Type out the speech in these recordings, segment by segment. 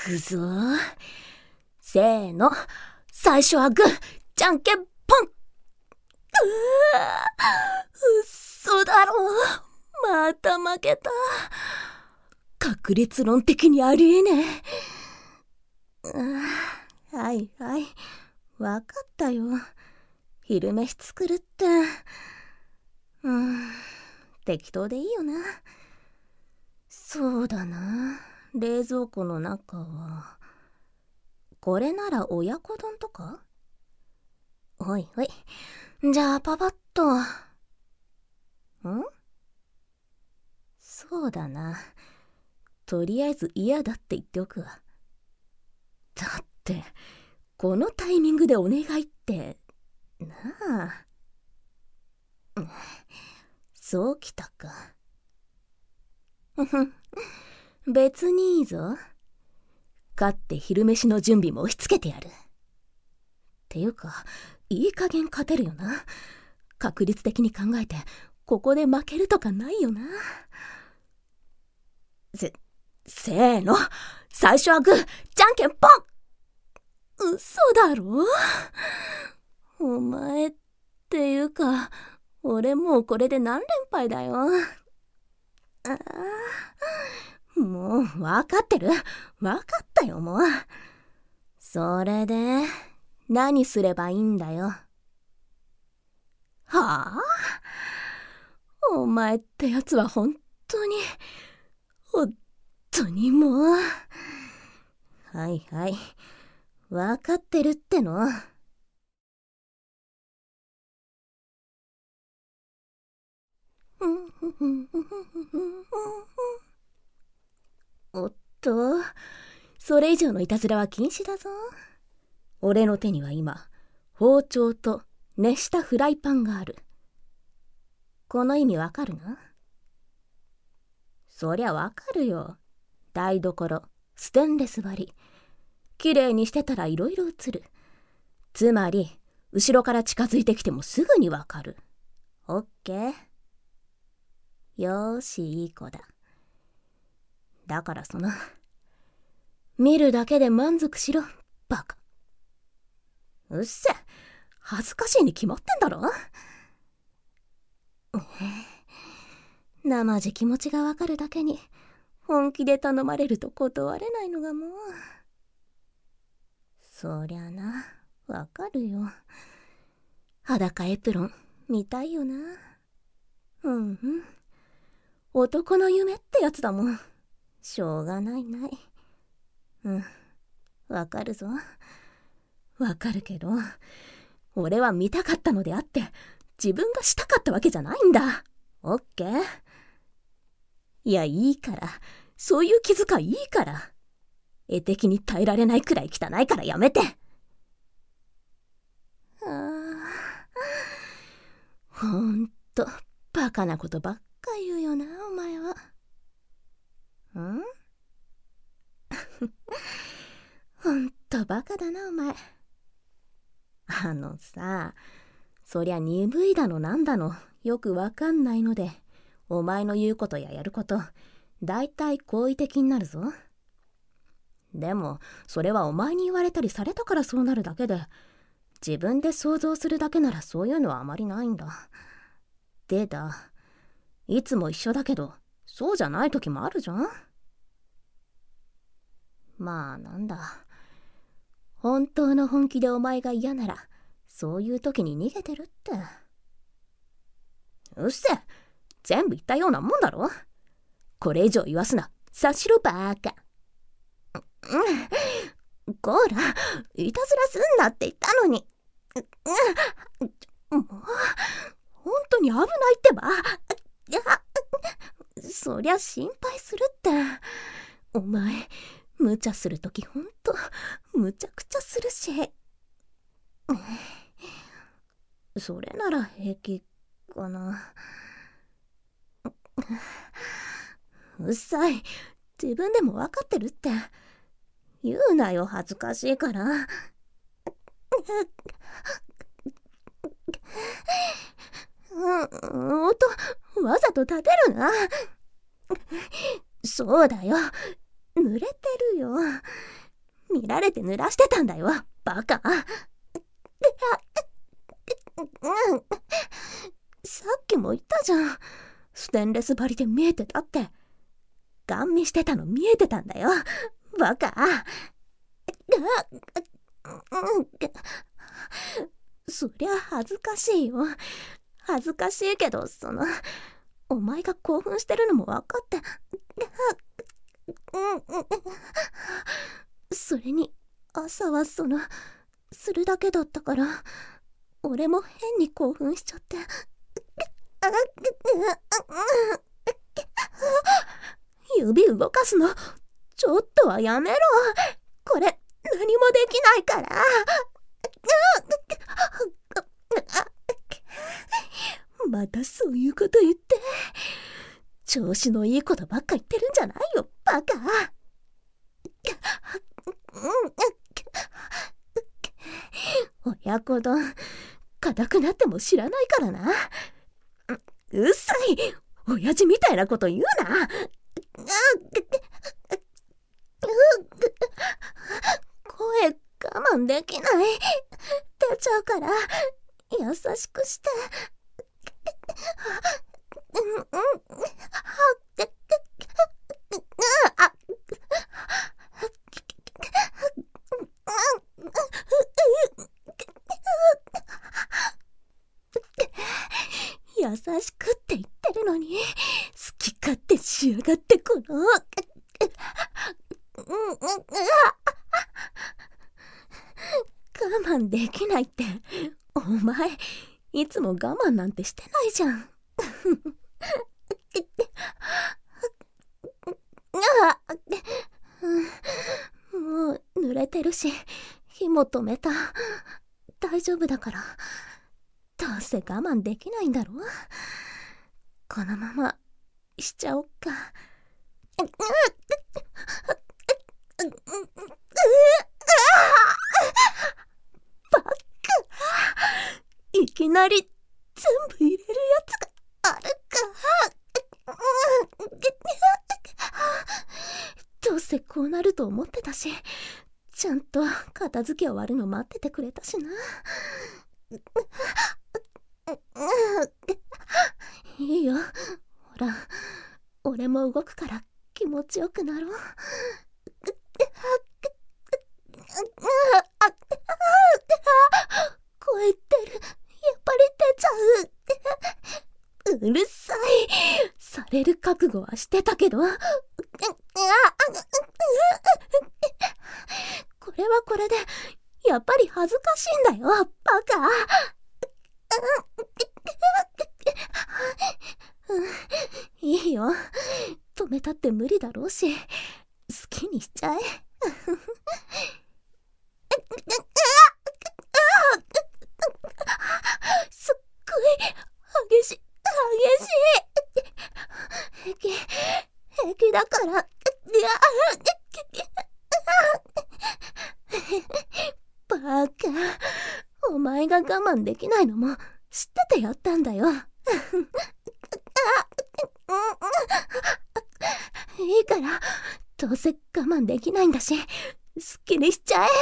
くぞー。せーの。最初はグー、じゃんけんポン。嘘だろ。また負けた。確率論的にありえねえ。はいはい。わかったよ。昼飯作るって。適当でいいよな。そうだな。冷蔵庫の中は。これなら親子丼とか？おいおい。じゃあパパッと。そうだな。とりあえず嫌だって言っておくわ。だって、このタイミングでお願いって、なあ。そうきたか。別にいいぞ。勝って昼飯の準備も押し付けてやる。っていうか、いい加減勝てるよな。確率的に考えて、ここで負けるとかないよな。せーの。最初はグー、じゃんけんポン。嘘だろ？お前っていうか、俺もうこれで何連敗だよ。もう分かってる。分かったよもう。それで何すればいいんだよ。はあ？お前ってやつは本当にもう。はいはい。分かってるっての。おっと、それ以上のいたずらは禁止だぞ。俺の手には今、包丁と熱したフライパンがある。この意味わかるな？そりゃわかるよ。台所、ステンレス張り。きれいにしてたらいろいろ映る。つまり、後ろから近づいてきてもすぐにわかる。オッケー。よーし、いい子だ。だから見るだけで満足しろ、バカ。うっせ、恥ずかしいに決まってんだろ。生地気持ちがわかるだけに、本気で頼まれると断れないのがもう。そりゃな、わかるよ。裸エプロン、見たいよな。男の夢ってやつだもん。しょうがない。わかるぞ。わかるけど、俺は見たかったのであって、自分がしたかったわけじゃないんだ。オッケー？いや、いいから。そういう気遣いいいから。絵的に耐えられないくらい汚いからやめて。ほんと、バカなことばっか言うよな、お前は。ほんとバカだな、お前。さ、そりゃ鈍いだのなんだの、よくわかんないので、お前の言うことややること、だいたい好意的になるぞ。でも、それはお前に言われたりされたからそうなるだけで、自分で想像するだけならそういうのはあまりないんだ。いつも一緒だけど、そうじゃない時もあるじゃん？まあなんだ。本当の本気でお前が嫌なら、そういう時に逃げてるって。うっせ、全部言ったようなもんだろ。これ以上言わすな、察しろバーカ。こら、いたずらすんなって言ったのに。もう、本当に危ないってば。そりゃ心配するって。お前、無茶するときほんと、むちゃくちゃするし。それなら平気かな。うっさい。自分でも分かってるって。言うなよ、恥ずかしいから。わざと立てるな。そうだよ。濡れてるよ。 見られて濡らしてたんだよ、バカ。さっきも言ったじゃん。ステンレス張りで見えてたって。ガン見してたの見えてたんだよ、バカ。そりゃ恥ずかしいよ。恥ずかしいけど、お前が興奮してるのも分かって。それに、朝はするだけだったから、俺も変に興奮しちゃって。指動かすの、ちょっとはやめろ。これ、何もできないから。またそういうこと言って。調子のいいことばっか言ってるんじゃないよ、バカ。親子丼、硬くなっても知らないからな。うっさい、親父みたいなこと言うな。声我慢できない。出ちゃうから、優しくして。優しくって言ってるのに、好き勝手しやがってこの。我慢できないって、お前いつも我慢なんてしてないじゃん。もう濡れてるし、火も止めた。大丈夫だから。どうせ我慢できないんだろ。このまましちゃおっか。バカ、いきなり全部入れるやつがあるか。どうせこうなると思ってたし、ちゃんと片付け終わるの待っててくれたしな。いいよ、ほら、俺も動くから気持ちよくなろう。声出る、やっぱり出ちゃう。うるさい。される覚悟はしてたけど。これはこれでやっぱり恥ずかしいんだよ、バカ。いいよ、止めたって無理だろうし、好きにしちゃえ。すっごい激しい。平気だから。バカ、お前が我慢できないのも知っててやったんだよ。いいから、どうせ我慢できないんだし、好きにしちゃえ。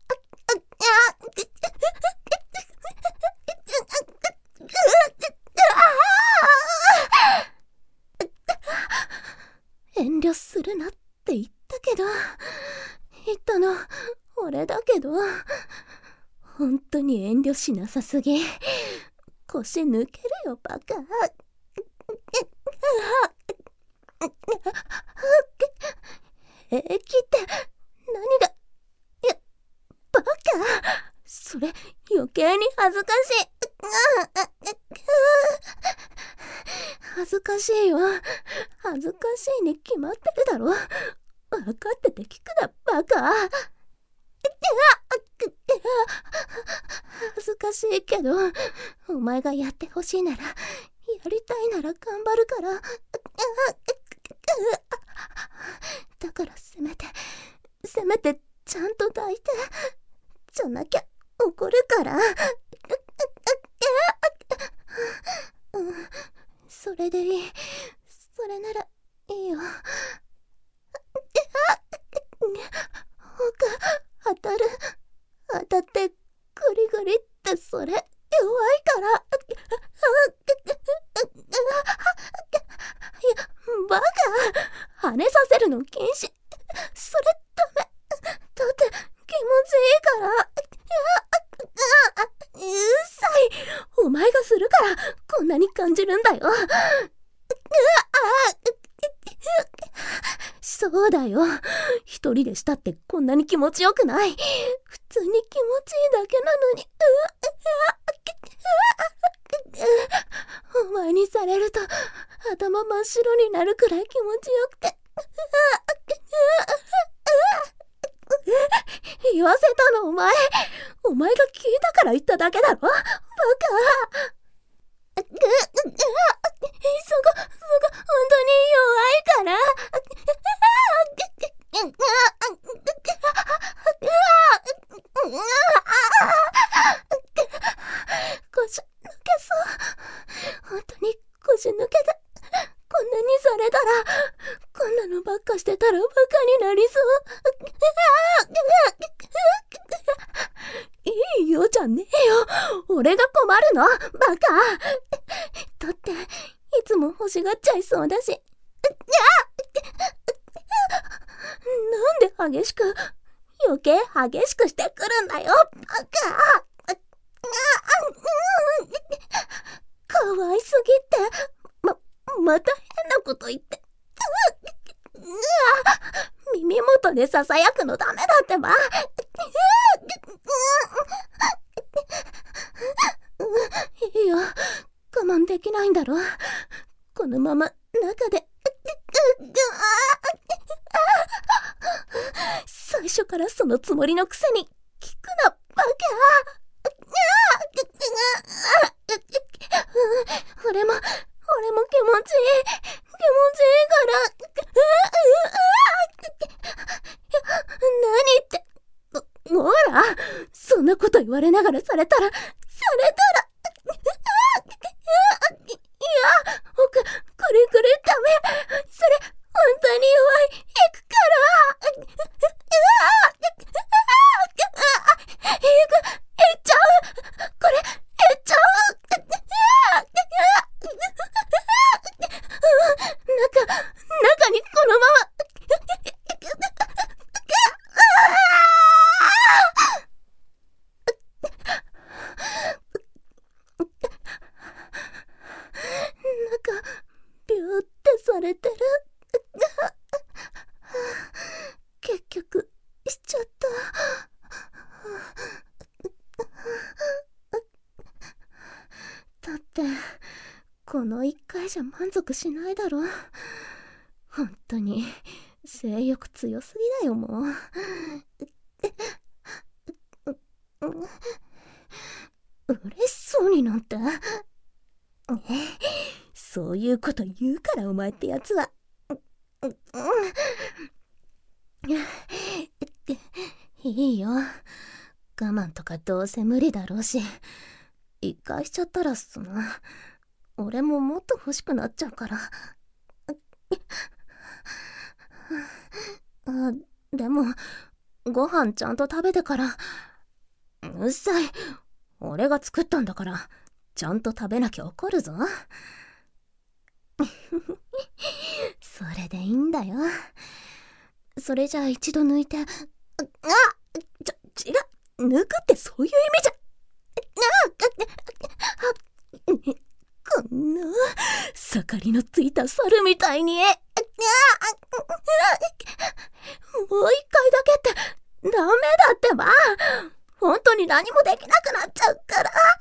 遠慮するなって言ったけど、言ったの俺だけど、本当に遠慮しなさすぎ。腰抜けるよ、バカ。平気って何が。バカ、それ余計に恥ずかしい。恥ずかしいよ。恥ずかしいに決まってるだろ。分かってて聞くな、バカ。恥ずかしいけど、お前がやってほしいなら、やりたいなら頑張るから。だからせめてちゃんと抱いて。じゃなきゃ怒るから。それでいい。それならいいよ。ほか。 それダメ。だって気持ちいいから。うっさい。お前がするからこんなに感じるんだよ。そうだよ。一人でしたってこんなに気持ちよくない。普通に気持ちいいだけなのに。お前にされると頭真っ白になるくらい気持ちよくて。言わせたのお前。お前が聞いたから言っただけだろ。バカ。そこ本当に弱いから。腰抜けそう。本当に腰抜けて。こんなにされたら、こんなのばっかしてたらバカになりそう。いいよじゃねえよ。俺が困るのバカ。だっていつも欲しがっちゃいそうだし。なんで激しく余計激しくしてくるんだよバカ。かわいすぎってまた変なこと言って。耳元でささやくのダメだってば。いいよ、我慢できないんだろ。このまま中で。最初からそのつもりのくせに聞くなバカ。俺も気持ちいい何ってほら、そんなこと言われながらされたらいや、これダメ。それ本当に弱い。行くから。行っちゃう。これ行っちゃう。中にこのまま。ビューってされてる。結局しちゃった。だってこの1回じゃ満足しないだろ。本当に性欲強すぎだよもう。嬉しそうになんて。そういうこと言うからお前ってやつは。いいよ、我慢とかどうせ無理だろうし、一回しちゃったら俺ももっと欲しくなっちゃうから。でもご飯ちゃんと食べてから。うっさい、俺が作ったんだからちゃんと食べなきゃ怒るぞ。それでいいんだよ。それじゃあ一度抜いて。違う、抜くってそういう意味じゃ。こんな盛りのついた猿みたいに。もう一回だけってダメだってば。本当に何もできなくなっちゃうから。